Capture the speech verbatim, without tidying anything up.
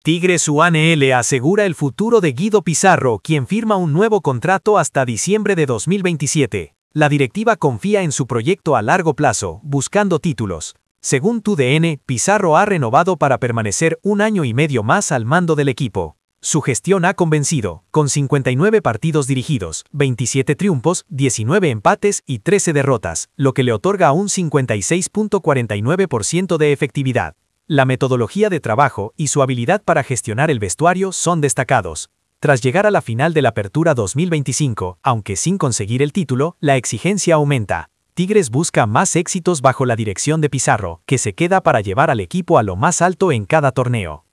Tigres U A N L asegura el futuro de Guido Pizarro, quien firma un nuevo contrato hasta diciembre de dos mil veintisiete. La directiva confía en su proyecto a largo plazo, buscando títulos. Según T U D N, Pizarro ha renovado para permanecer un año y medio más al mando del equipo. Su gestión ha convencido, con cincuenta y nueve partidos dirigidos, veintisiete triunfos, diecinueve empates y trece derrotas, lo que le otorga un cincuenta y seis punto cuarenta y nueve por ciento de efectividad. La metodología de trabajo y su habilidad para gestionar el vestuario son destacados. Tras llegar a la final de la Apertura dos mil veinticinco, aunque sin conseguir el título, la exigencia aumenta. Tigres busca más éxitos bajo la dirección de Pizarro, que se queda para llevar al equipo a lo más alto en cada torneo.